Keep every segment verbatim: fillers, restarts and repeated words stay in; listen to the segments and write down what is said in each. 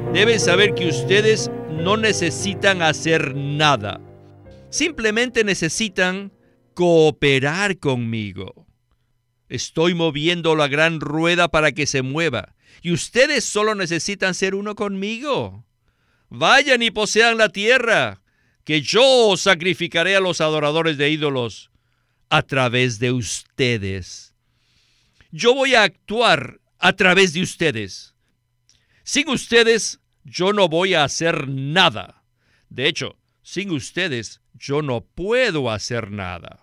Deben saber que ustedes no necesitan hacer nada. Simplemente necesitan cooperar conmigo. Estoy moviendo la gran rueda para que se mueva, y ustedes solo necesitan ser uno conmigo. Vayan y posean la tierra, que yo sacrificaré a los adoradores de ídolos a través de ustedes. Yo voy a actuar a través de ustedes. Sin ustedes, yo no voy a hacer nada. De hecho, sin ustedes, yo no puedo hacer nada.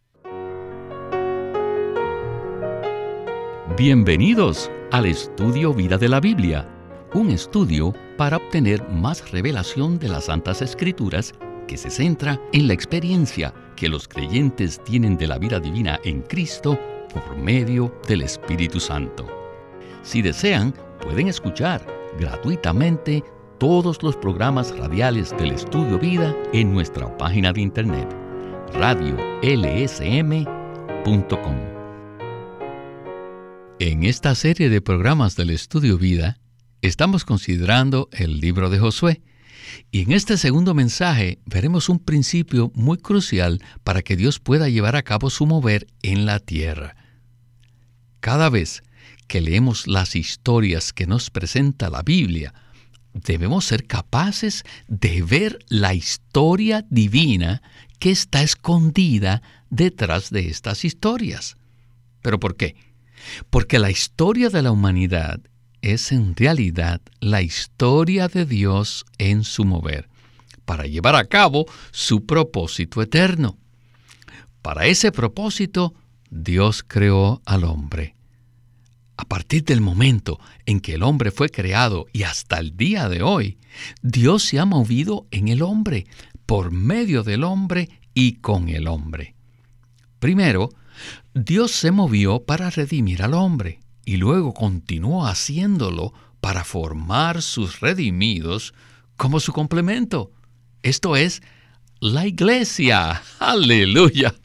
Bienvenidos al Estudio Vida de la Biblia, un estudio para obtener más revelación de las Santas Escrituras que se centra en la experiencia que los creyentes tienen de la vida divina en Cristo por medio del Espíritu Santo. Si desean, pueden escuchar gratuitamente todos los programas radiales del Estudio Vida en nuestra página de internet, radio l s m punto com. En esta serie de programas del Estudio Vida, estamos considerando el libro de Josué, y en este segundo mensaje veremos un principio muy crucial para que Dios pueda llevar a cabo su mover en la tierra. Cada vez que leemos las historias que nos presenta la Biblia, debemos ser capaces de ver la historia divina que está escondida detrás de estas historias. ¿Pero por qué? Porque la historia de la humanidad es en realidad la historia de Dios en su mover, para llevar a cabo su propósito eterno. Para ese propósito, Dios creó al hombre. A partir del momento en que el hombre fue creado y hasta el día de hoy, Dios se ha movido en el hombre, por medio del hombre y con el hombre. Primero, Dios se movió para redimir al hombre y luego continuó haciéndolo para formar sus redimidos como su complemento. Esto es la iglesia. ¡Aleluya!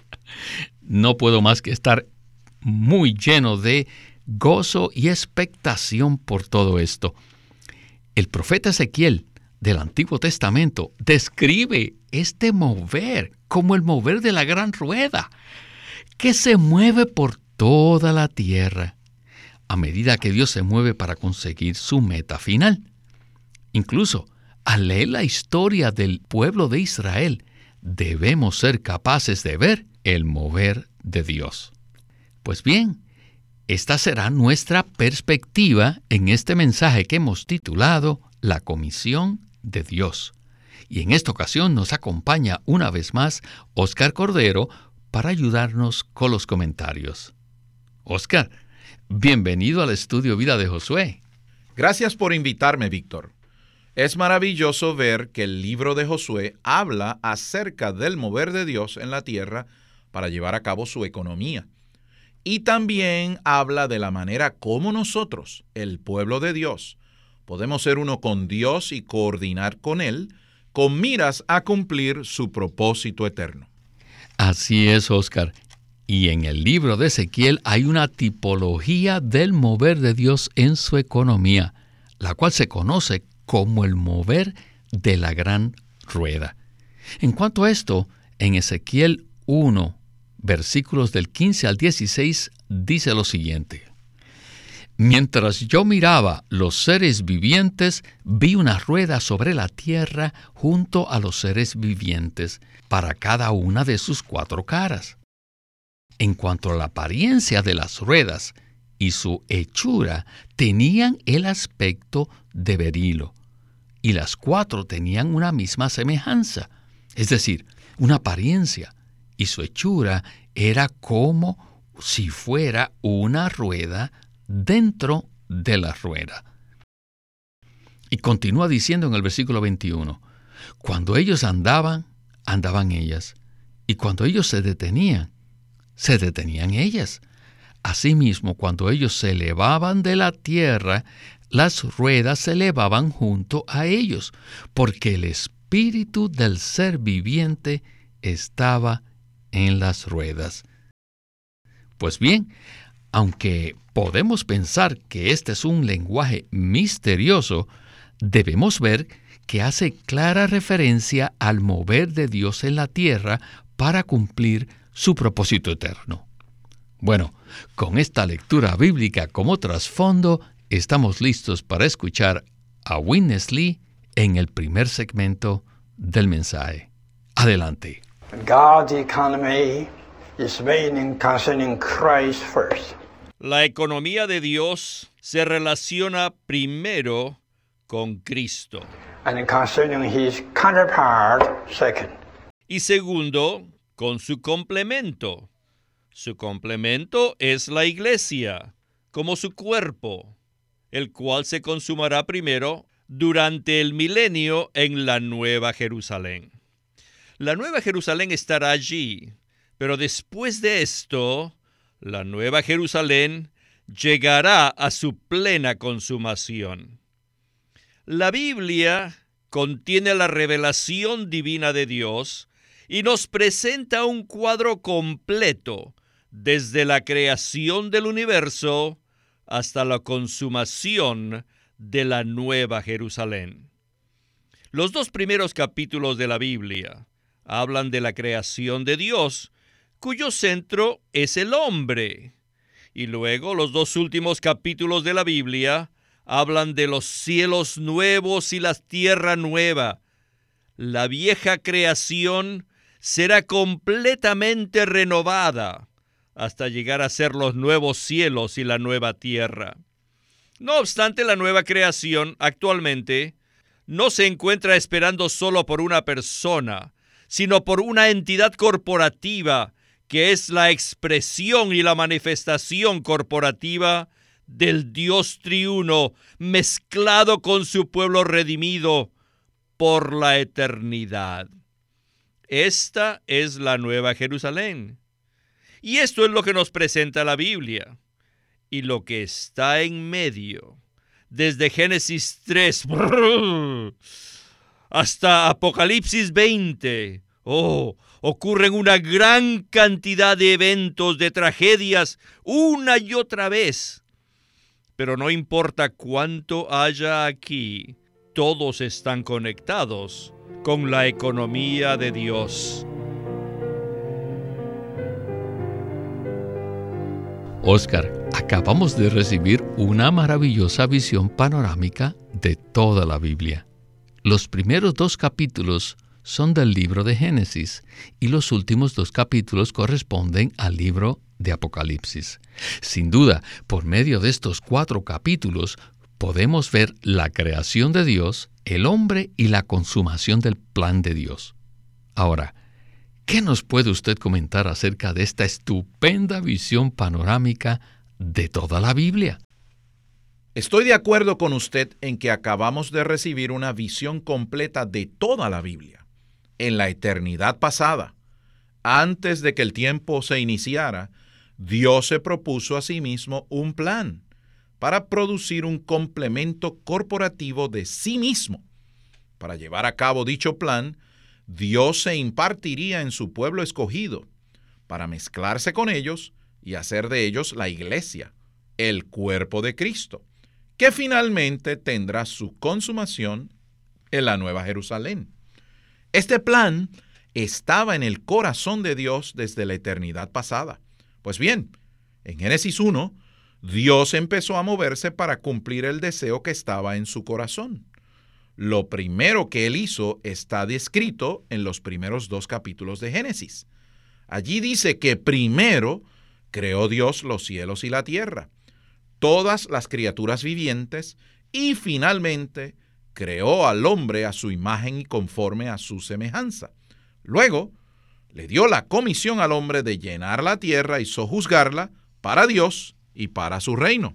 No puedo más que estar muy lleno de gozo y expectación por todo esto. El profeta Ezequiel del Antiguo Testamento describe este mover como el mover de la gran rueda, que se mueve por toda la tierra, a medida que Dios se mueve para conseguir su meta final. Incluso, al leer la historia del pueblo de Israel, debemos ser capaces de ver el mover de Dios. Pues bien, esta será nuestra perspectiva en este mensaje que hemos titulado La Comisión de Dios. Y en esta ocasión nos acompaña una vez más Oscar Cordero para ayudarnos con los comentarios. Oscar, bienvenido al Estudio Vida de Josué. Gracias por invitarme, Víctor. Es maravilloso ver que el libro de Josué habla acerca del mover de Dios en la tierra para llevar a cabo su economía. Y también habla de la manera como nosotros, el pueblo de Dios, podemos ser uno con Dios y coordinar con Él, con miras a cumplir su propósito eterno. Así es, Oscar. Y en el libro de Ezequiel hay una tipología del mover de Dios en su economía, la cual se conoce como el mover de la gran rueda. En cuanto a esto, en Ezequiel uno, versículos del quince al dieciséis, dice lo siguiente: Mientras yo miraba los seres vivientes, vi una rueda sobre la tierra junto a los seres vivientes, para cada una de sus cuatro caras. En cuanto a la apariencia de las ruedas y su hechura, tenían el aspecto de berilo, y las cuatro tenían una misma semejanza, es decir, una apariencia, y su hechura era como si fuera una rueda dentro de la rueda. Y continúa diciendo en el versículo veintiuno, cuando ellos andaban, andaban ellas, y cuando ellos se detenían, se detenían ellas. Asimismo, cuando ellos se elevaban de la tierra, las ruedas se elevaban junto a ellos, porque el espíritu del ser viviente estaba en las ruedas. Pues bien, aunque podemos pensar que este es un lenguaje misterioso, debemos ver que hace clara referencia al mover de Dios en la tierra para cumplir su propósito eterno. Bueno, con esta lectura bíblica como trasfondo, estamos listos para escuchar a Witness Lee en el primer segmento del mensaje. Adelante. God's economy is made concerning Christ first. La economía de Dios se relaciona primero con Cristo. And concerning his counterpart second. Y segundo, con su complemento. Su complemento es la iglesia, como su cuerpo, el cual se consumará primero durante el milenio en la Nueva Jerusalén. La Nueva Jerusalén estará allí, pero después de esto, la Nueva Jerusalén llegará a su plena consumación. La Biblia contiene la revelación divina de Dios y nos presenta un cuadro completo desde la creación del universo hasta la consumación de la Nueva Jerusalén. Los dos primeros capítulos de la Biblia hablan de la creación de Dios, cuyo centro es el hombre. Y luego los dos últimos capítulos de la Biblia hablan de los cielos nuevos y la tierra nueva. La vieja creación será completamente renovada hasta llegar a ser los nuevos cielos y la nueva tierra. No obstante, la nueva creación actualmente no se encuentra esperando solo por una persona, sino por una entidad corporativa que es la expresión y la manifestación corporativa del Dios triuno mezclado con su pueblo redimido por la eternidad. Esta es la Nueva Jerusalén. Y esto es lo que nos presenta la Biblia. Y lo que está en medio, desde Génesis tres hasta Apocalipsis veinte, oh, ocurren una gran cantidad de eventos, de tragedias, una y otra vez. Pero no importa cuánto haya aquí, todos están conectados con la economía de Dios. Oscar, acabamos de recibir una maravillosa visión panorámica de toda la Biblia. Los primeros dos capítulos son del libro de Génesis y los últimos dos capítulos corresponden al libro de Apocalipsis. Sin duda, por medio de estos cuatro capítulos podemos ver la creación de Dios, el hombre y la consumación del plan de Dios. Ahora, ¿qué nos puede usted comentar acerca de esta estupenda visión panorámica de toda la Biblia? Estoy de acuerdo con usted en que acabamos de recibir una visión completa de toda la Biblia. En la eternidad pasada, antes de que el tiempo se iniciara, Dios se propuso a sí mismo un plan para producir un complemento corporativo de sí mismo. Para llevar a cabo dicho plan, Dios se impartiría en su pueblo escogido para mezclarse con ellos y hacer de ellos la iglesia, el cuerpo de Cristo, que finalmente tendrá su consumación en la Nueva Jerusalén. Este plan estaba en el corazón de Dios desde la eternidad pasada. Pues bien, en Génesis uno, Dios empezó a moverse para cumplir el deseo que estaba en su corazón. Lo primero que él hizo está descrito en los primeros dos capítulos de Génesis. Allí dice que primero creó Dios los cielos y la tierra, todas las criaturas vivientes, y finalmente creó al hombre a su imagen y conforme a su semejanza. Luego, le dio la comisión al hombre de llenar la tierra y sojuzgarla para Dios y para su reino.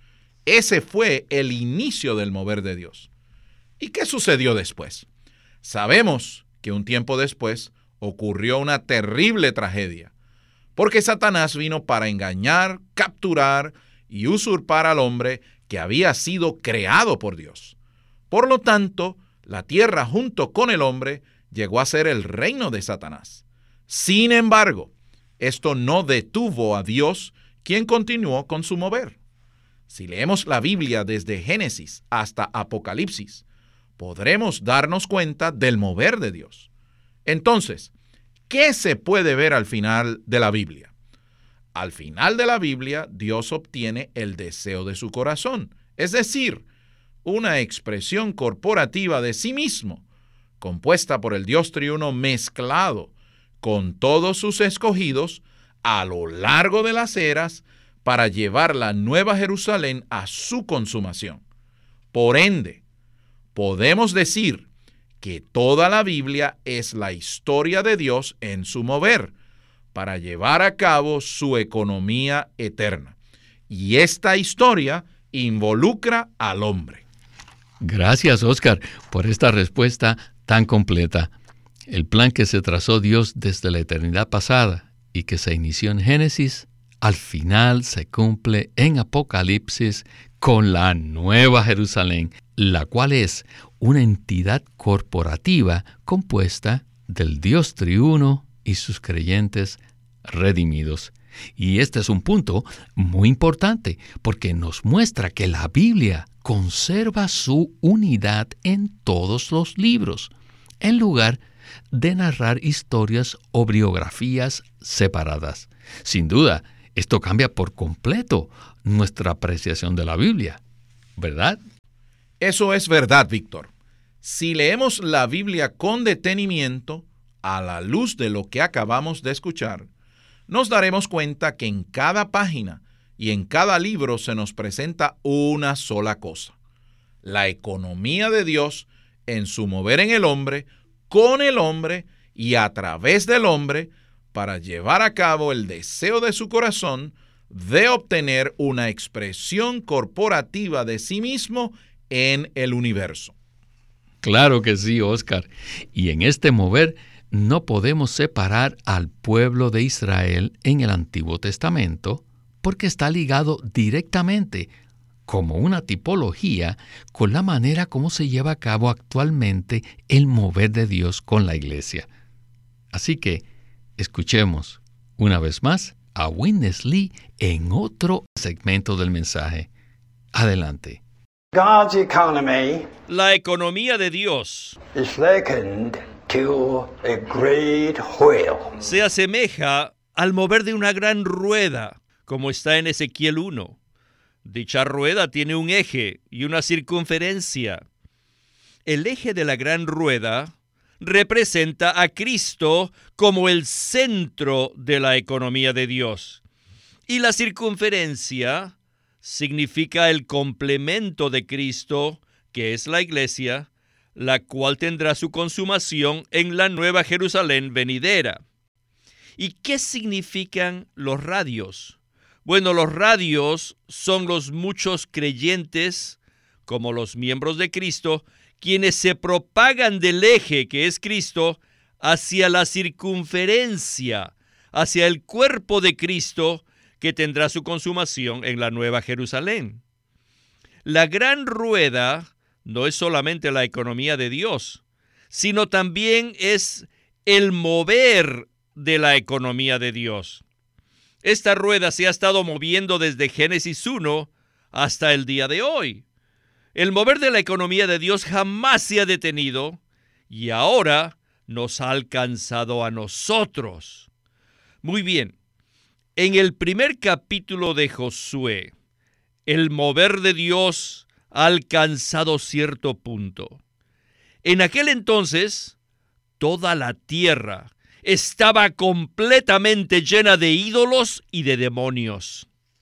Ese fue el inicio del mover de Dios. ¿Y qué sucedió después? Sabemos que un tiempo después ocurrió una terrible tragedia, porque Satanás vino para engañar, capturar y usurpar al hombre que había sido creado por Dios. Por lo tanto, la tierra junto con el hombre llegó a ser el reino de Satanás. Sin embargo, esto no detuvo a Dios, quien continuó con su mover. Si leemos la Biblia desde Génesis hasta Apocalipsis, podremos darnos cuenta del mover de Dios. Entonces, ¿qué se puede ver al final de la Biblia? Al final de la Biblia, Dios obtiene el deseo de su corazón, es decir, una expresión corporativa de sí mismo, compuesta por el Dios triuno mezclado con todos sus escogidos a lo largo de las eras para llevar la Nueva Jerusalén a su consumación. Por ende, podemos decir que toda la Biblia es la historia de Dios en su mover para llevar a cabo su economía eterna. Y esta historia involucra al hombre. Gracias, Oscar, por esta respuesta tan completa. El plan que se trazó Dios desde la eternidad pasada y que se inició en Génesis, al final se cumple en Apocalipsis con la Nueva Jerusalén, la cual es una entidad corporativa compuesta del Dios triuno y sus creyentes redimidos. Y este es un punto muy importante porque nos muestra que la Biblia conserva su unidad en todos los libros, en lugar de narrar historias o biografías separadas. Sin duda, esto cambia por completo nuestra apreciación de la Biblia, ¿verdad? Eso es verdad, Víctor. Si leemos la Biblia con detenimiento, a la luz de lo que acabamos de escuchar, nos daremos cuenta que en cada página y en cada libro se nos presenta una sola cosa: la economía de Dios en su mover en el hombre, con el hombre y a través del hombre, para llevar a cabo el deseo de su corazón de obtener una expresión corporativa de sí mismo en el universo. Claro que sí, Oscar. Y en este mover no podemos separar al pueblo de Israel en el Antiguo Testamento porque está ligado directamente, como una tipología, con la manera como se lleva a cabo actualmente el mover de Dios con la iglesia. Así que escuchemos una vez más a Witness Lee en otro segmento del mensaje. Adelante. God's economy La economía de Dios is likened to a great wheel. se asemeja al mover de una gran rueda, como está en Ezequiel uno. Dicha rueda tiene un eje y una circunferencia. El eje de la gran rueda representa a Cristo como el centro de la economía de Dios. Y la circunferencia significa el complemento de Cristo, que es la iglesia, la cual tendrá su consumación en la Nueva Jerusalén venidera. ¿Y qué significan los radios? Bueno, los radios son los muchos creyentes, como los miembros de Cristo, quienes se propagan del eje que es Cristo hacia la circunferencia, hacia el cuerpo de Cristo que tendrá su consumación en la Nueva Jerusalén. La gran rueda no es solamente la economía de Dios, sino también es el mover de la economía de Dios. Esta rueda se ha estado moviendo desde Génesis uno hasta el día de hoy. El mover de la economía de Dios jamás se ha detenido y ahora nos ha alcanzado a nosotros. Muy bien, en el primer capítulo de Josué, el mover de Dios ha alcanzado cierto punto. En aquel entonces, toda la tierra estaba completamente llena de ídolos y de demonios.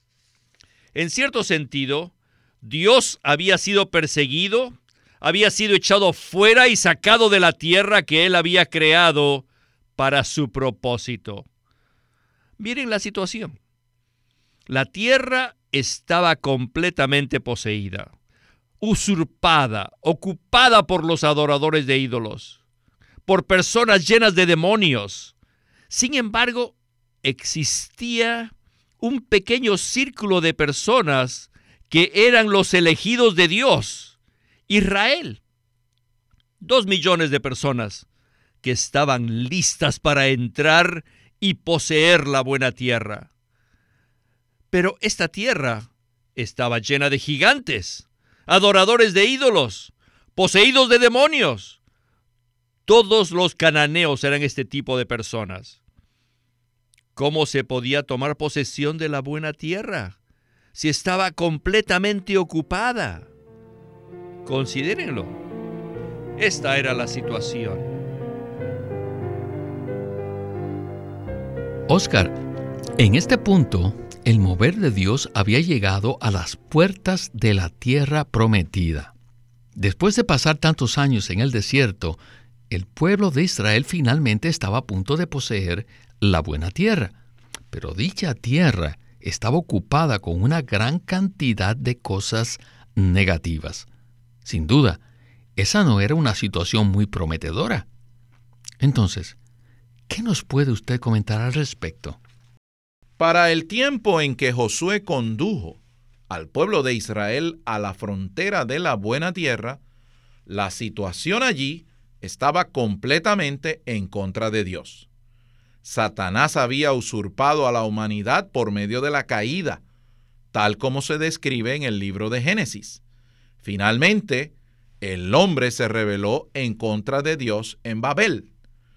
En cierto sentido, Dios había sido perseguido, había sido echado fuera y sacado de la tierra que Él había creado para su propósito. Miren la situación. La tierra estaba completamente poseída, usurpada, ocupada por los adoradores de ídolos, por personas llenas de demonios. Sin embargo, existía un pequeño círculo de personas que eran los elegidos de Dios, Israel. Dos millones de personas que estaban listas para entrar y poseer la buena tierra. Pero esta tierra estaba llena de gigantes, adoradores de ídolos, poseídos de demonios. Todos los cananeos eran este tipo de personas. ¿Cómo se podía tomar posesión de la buena tierra si estaba completamente ocupada? Considérenlo. Esta era la situación. Oscar, en este punto, el mover de Dios había llegado a las puertas de la tierra prometida. Después de pasar tantos años en el desierto, el pueblo de Israel finalmente estaba a punto de poseer la buena tierra. Pero dicha tierra estaba ocupada con una gran cantidad de cosas negativas. Sin duda, esa no era una situación muy prometedora. Entonces, ¿qué nos puede usted comentar al respecto? Para el tiempo en que Josué condujo al pueblo de Israel a la frontera de la buena tierra, la situación allí estaba completamente en contra de Dios. Satanás había usurpado a la humanidad por medio de la caída, tal como se describe en el libro de Génesis. Finalmente, el hombre se rebeló en contra de Dios en Babel,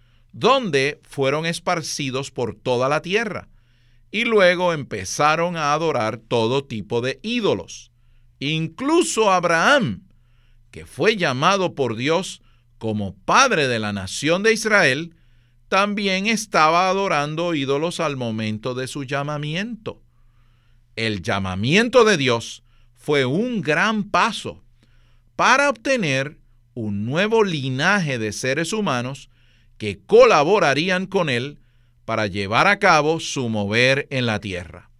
donde fueron esparcidos por toda la tierra, y luego empezaron a adorar todo tipo de ídolos. Incluso Abraham, que fue llamado por Dios como padre de la nación de Israel, también estaba adorando ídolos al momento de su llamamiento. El llamamiento de Dios fue un gran paso para obtener un nuevo linaje de seres humanos que colaborarían con Él para llevar a cabo su mover en la tierra.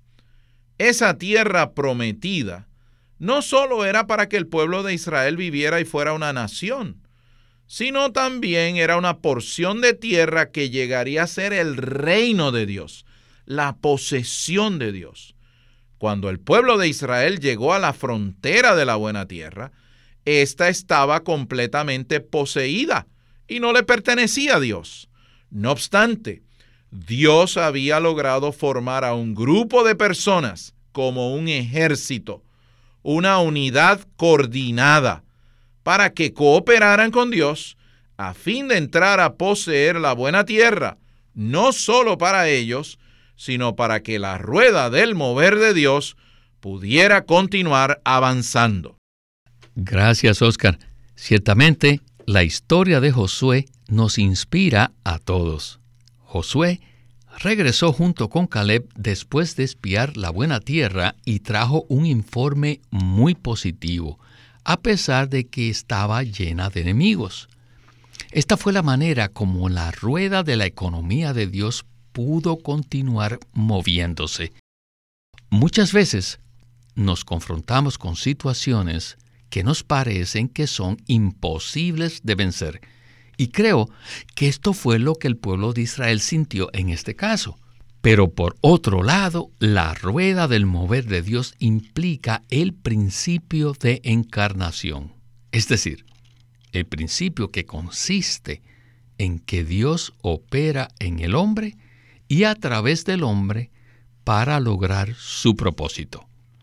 Esa tierra prometida no solo era para que el pueblo de Israel viviera y fuera una nación, sino también era una porción de tierra que llegaría a ser el reino de Dios, la posesión de Dios. Cuando el pueblo de Israel llegó a la frontera de la buena tierra, ésta estaba completamente poseída y no le pertenecía a Dios. No obstante, Dios había logrado formar a un grupo de personas como un ejército, una unidad coordinada, para que cooperaran con Dios a fin de entrar a poseer la buena tierra, no solo para ellos, sino para que la rueda del mover de Dios pudiera continuar avanzando. Gracias, Oscar. Ciertamente, la historia de Josué nos inspira a todos. Josué regresó junto con Caleb después de espiar la buena tierra y trajo un informe muy positivo, a pesar de que estaba llena de enemigos. Esta fue la manera como la rueda de la economía de Dios pudo continuar moviéndose. Muchas veces nos confrontamos con situaciones que nos parecen que son imposibles de vencer. Y creo que esto fue lo que el pueblo de Israel sintió en este caso. Pero por otro lado, la rueda del mover de Dios implica el principio de encarnación. Es decir, el principio que consiste en que Dios opera en el hombre y a través del hombre para lograr su propósito.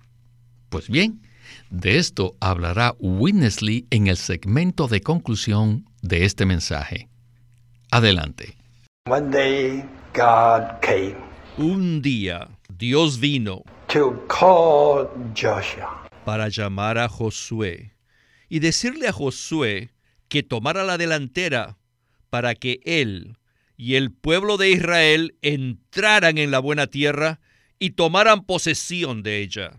Pues bien, de esto hablará Witness Lee en el segmento de conclusión de este mensaje. Adelante. One day, God came Un día, Dios vino to call Joshua. para llamar a Josué y decirle a Josué que tomara la delantera para que él y el pueblo de Israel entraran en la buena tierra y tomaran posesión de ella.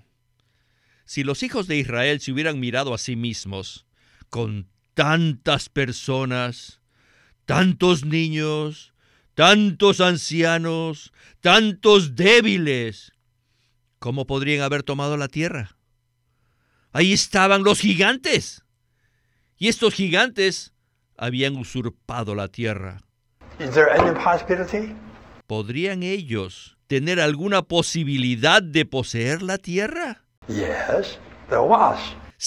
Si los hijos de Israel se hubieran mirado a sí mismos con tantas personas, tantos niños, tantos ancianos, tantos débiles, ¿cómo podrían haber tomado la tierra? Ahí estaban los gigantes. Y estos gigantes habían usurpado la tierra. Is there any possibility? ¿Podrían ellos tener alguna posibilidad de poseer la tierra? Yes, there was.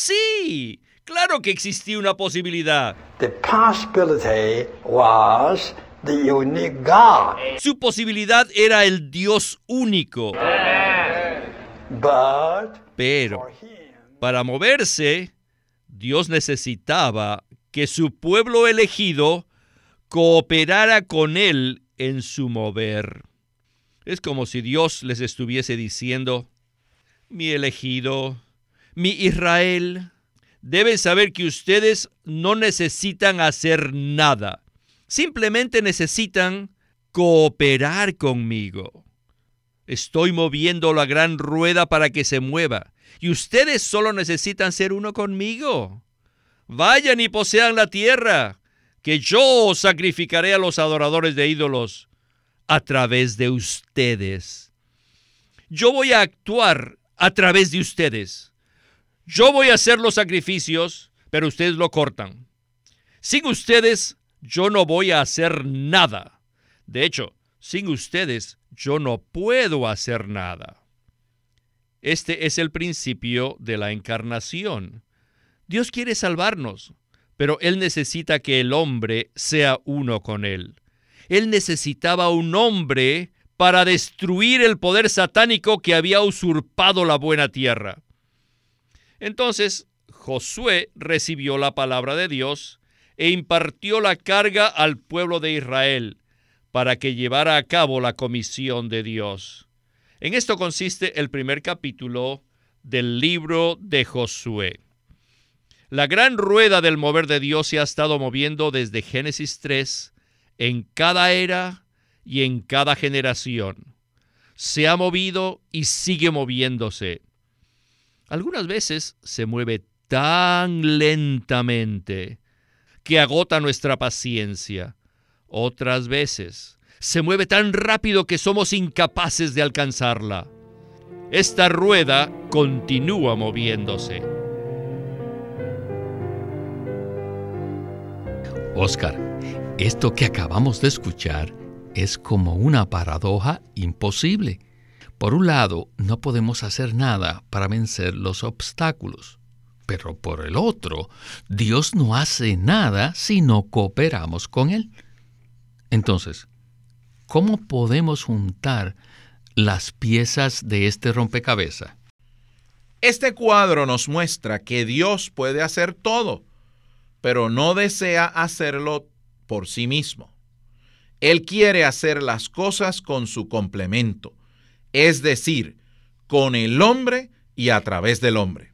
Sí, claro que existía una posibilidad. The possibility was the unique God. Su posibilidad era el Dios único. But Pero for him, para moverse, Dios necesitaba que su pueblo elegido cooperara con Él en su mover. Es como si Dios les estuviese diciendo: mi elegido, mi Israel, deben saber que ustedes no necesitan hacer nada. Simplemente necesitan cooperar conmigo. Estoy moviendo la gran rueda para que se mueva, y ustedes solo necesitan ser uno conmigo. Vayan y posean la tierra, que yo sacrificaré a los adoradores de ídolos a través de ustedes. Yo voy a actuar a través de ustedes. Yo voy a hacer los sacrificios, pero ustedes lo cortan. Sin ustedes, yo no voy a hacer nada. De hecho, sin ustedes, yo no puedo hacer nada. Este es el principio de la encarnación. Dios quiere salvarnos, pero Él necesita que el hombre sea uno con Él. Él necesitaba un hombre para destruir el poder satánico que había usurpado la buena tierra. Entonces, Josué recibió la palabra de Dios e impartió la carga al pueblo de Israel para que llevara a cabo la comisión de Dios. En esto consiste el primer capítulo del libro de Josué. La gran rueda del mover de Dios se ha estado moviendo desde Génesis tres en cada era y en cada generación. Se ha movido y sigue moviéndose. Algunas veces se mueve tan lentamente que agota nuestra paciencia. Otras veces se mueve tan rápido que somos incapaces de alcanzarla. Esta rueda continúa moviéndose. Oscar, esto que acabamos de escuchar es como una paradoja imposible. Por un lado, no podemos hacer nada para vencer los obstáculos, pero por el otro, Dios no hace nada si no cooperamos con Él. Entonces, ¿cómo podemos juntar las piezas de este rompecabezas? Este cuadro nos muestra que Dios puede hacer todo, pero no desea hacerlo por sí mismo. Él quiere hacer las cosas con su complemento, es decir, con el hombre y a través del hombre.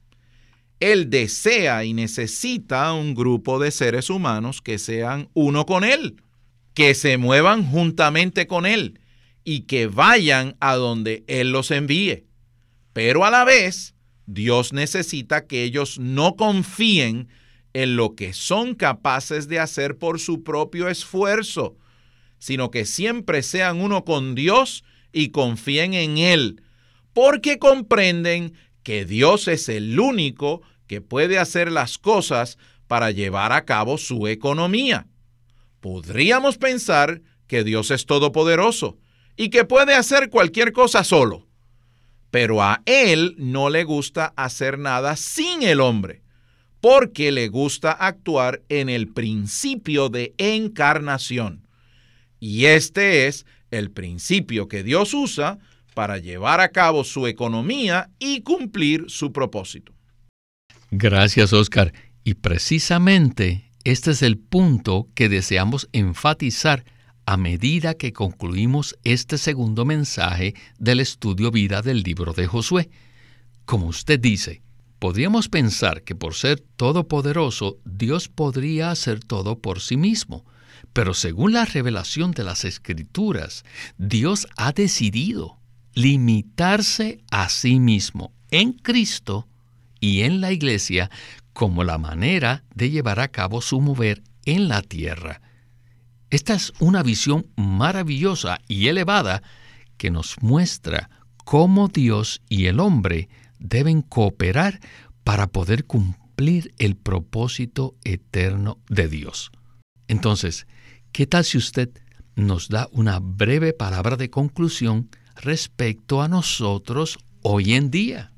Él desea y necesita un grupo de seres humanos que sean uno con Él, que se muevan juntamente con Él y que vayan a donde Él los envíe. Pero a la vez, Dios necesita que ellos no confíen en lo que son capaces de hacer por su propio esfuerzo, sino que siempre sean uno con Dios y confíen en Él, porque comprenden que Dios es el único que puede hacer las cosas para llevar a cabo su economía. Podríamos pensar que Dios es todopoderoso y que puede hacer cualquier cosa solo, pero a Él no le gusta hacer nada sin el hombre, porque le gusta actuar en el principio de encarnación. Y este es el principio que Dios usa para llevar a cabo su economía y cumplir su propósito. Gracias, Oscar. Y precisamente este es el punto que deseamos enfatizar a medida que concluimos este segundo mensaje del estudio vida del libro de Josué. Como usted dice, podríamos pensar que por ser todopoderoso, Dios podría hacer todo por sí mismo. Pero según la revelación de las Escrituras, Dios ha decidido limitarse a sí mismo en Cristo y en la Iglesia como la manera de llevar a cabo su mover en la tierra. Esta es una visión maravillosa y elevada que nos muestra cómo Dios y el hombre deben cooperar para poder cumplir el propósito eterno de Dios. Entonces, ¿qué tal si usted nos da una breve palabra de conclusión respecto a nosotros hoy en día?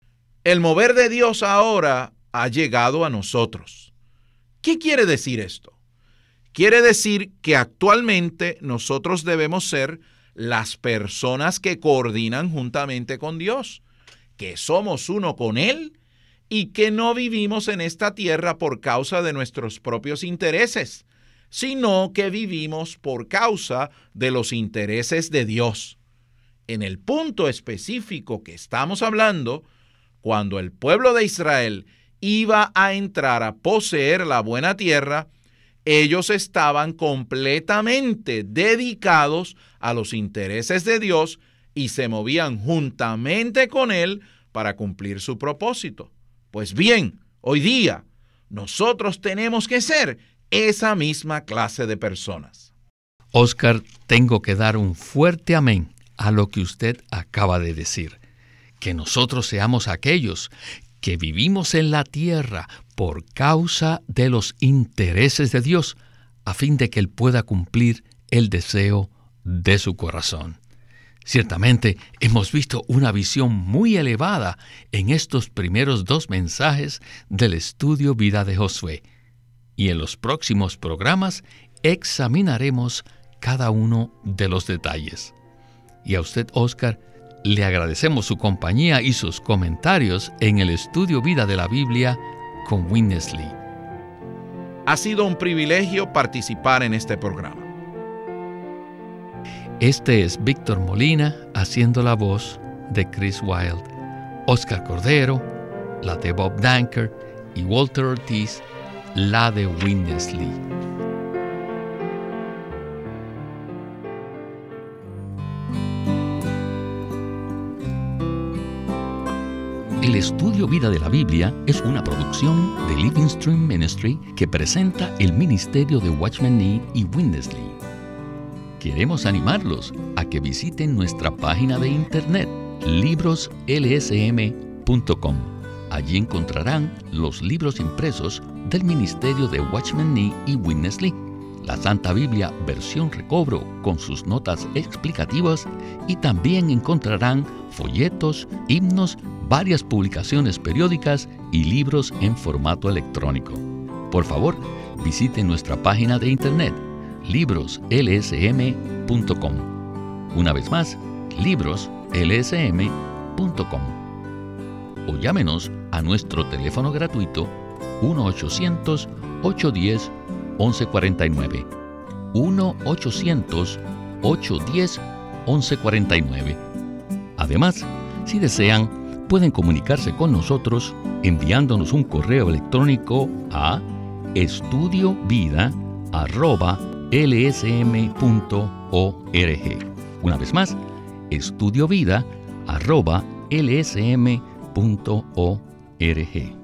El mover de Dios ahora ha llegado a nosotros. ¿Qué quiere decir esto? Quiere decir que actualmente nosotros debemos ser las personas que coordinan juntamente con Dios, que somos uno con Él y que no vivimos en esta tierra por causa de nuestros propios intereses, sino que vivimos por causa de los intereses de Dios. En el punto específico que estamos hablando, cuando el pueblo de Israel iba a entrar a poseer la buena tierra, ellos estaban completamente dedicados a los intereses de Dios y se movían juntamente con Él para cumplir su propósito. Pues bien, hoy día nosotros tenemos que ser esa misma clase de personas. Oscar, tengo que dar un fuerte amén a lo que usted acaba de decir. Que nosotros seamos aquellos que vivimos en la tierra por causa de los intereses de Dios, a fin de que Él pueda cumplir el deseo de su corazón. Ciertamente, hemos visto una visión muy elevada en estos primeros dos mensajes del estudio Vida de Josué. Y en los próximos programas examinaremos cada uno de los detalles. Y a usted, Oscar, le agradecemos su compañía y sus comentarios en el estudio Vida de la Biblia con Witness Lee. Ha sido un privilegio participar en este programa. Este es Víctor Molina haciendo la voz de Chris Wilde, Oscar Cordero, la de Bob Danker, y Walter Ortiz, la de Witness Lee. El estudio Vida de la Biblia es una producción de Living Stream Ministry que presenta el ministerio de Watchman Nee y Witness Lee. Queremos animarlos a que visiten nuestra página de internet libros l s m punto com. Allí encontrarán los libros impresos del ministerio de Watchman Nee y Witness Lee, la Santa Biblia versión recobro con sus notas explicativas, y también encontrarán folletos, himnos, varias publicaciones periódicas y libros en formato electrónico. Por favor, visiten nuestra página de internet libros l s m punto com. Una vez más, libros l s m punto com. O llámenos a nuestro teléfono gratuito uno ochocientos, ocho uno cero, once cuarenta y nueve. uno ochocientos, ocho uno cero, once cuarenta y nueve. Además, si desean, pueden comunicarse con nosotros enviándonos un correo electrónico a estudiovida arroba l s m punto org. Una vez más, estudiovida arroba l s m punto org.